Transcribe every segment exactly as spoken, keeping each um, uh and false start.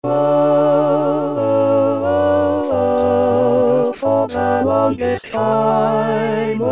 Oh, for the longest time.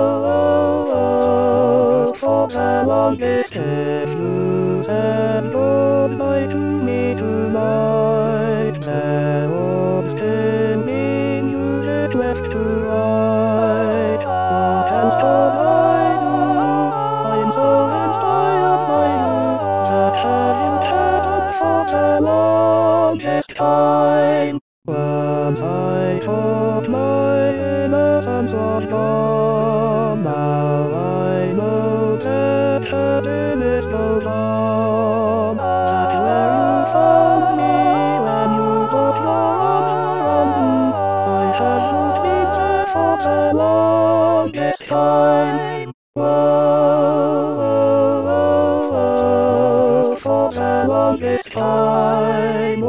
Oh, for the longest if you said goodbye to me tonight. There was spinning, you said left to right. What else could I do? I'm so inspired by you. That hasn't had up for the longest time. Once I thought my innocence was gone. Now I know that happiness goes on. That's where you found me when you put your arms around me. I haven't been there for the longest time. Whoa, for the longest time.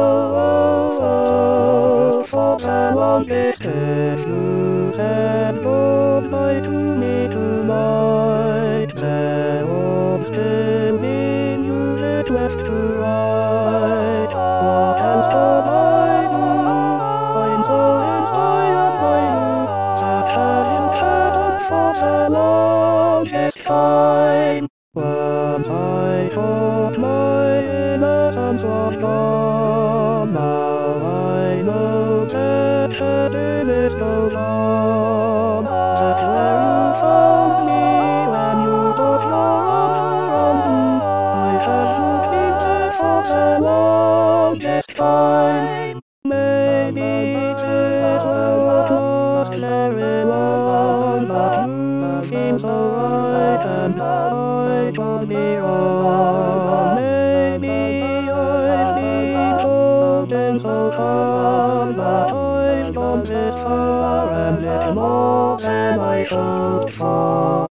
Whoa, for the longest if you said goodbye to me tonight. There was spinning, you said left to right. What else could I do? I'm so inspired by you. That hasn't had up for the longest time. Once I thought my innocence was gone. Now I know that happiness goes on. That's where you found me when you put your arms around me. I haven't been there for the longest time. Maybe this will not last very long, but you seem so right and I could be wrong. Maybe I've been holding so hard, but I've gone this far and it's more than I hoped for.